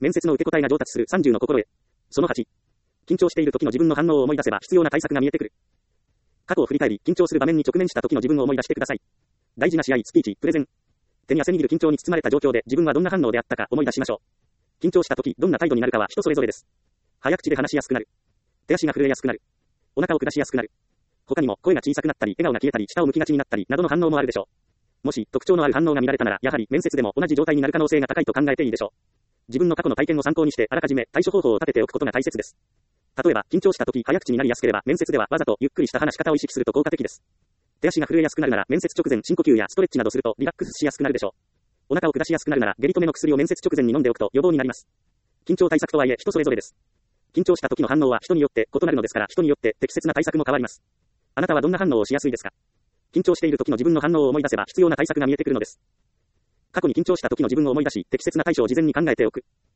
面接の受け答えが上達する30の心得。その8。緊張している時の自分の反応を思い出せば必要な対策が見えてくる。過去を振り返り、緊張する場面に直面した時の自分を思い出してください。大事な試合、スピーチ、プレゼン。手に汗握る緊張に包まれた状況で自分はどんな反応であったか思い出しましょう。緊張した時、どんな態度になるかは人それぞれです。早口で話しやすくなる。手足が震えやすくなる。お腹を下しやすくなる。他にも声が小さくなったり、笑顔が消えたり、下を向きがちになったり、などの反応もあるでしょう。もし特徴のある反応が見られたなら、やはり面接でも同じ状態になる可能性が高いと考えていいでしょう。自分の過去の体験を参考にして、あらかじめ対処方法を立てておくことが大切です。例えば、緊張した時、早口になりやすければ、面接ではわざとゆっくりした話し方を意識すると効果的です。手足が震えやすくなるなら、面接直前、深呼吸やストレッチなどするとリラックスしやすくなるでしょう。お腹を下しやすくなるなら、下痢止めの薬を面接直前に飲んでおくと予防になります。緊張対策とはいえ、人それぞれです。緊張した時の反応は人によって異なるのですから、人によって適切な対策も変わります。あなたはどんな反応をしやすいですか？緊張している時の自分の反応を思い出せば必要な対策が見えてくるのです。過去に緊張した時の自分を思い出し、適切な対処を事前に考えておく。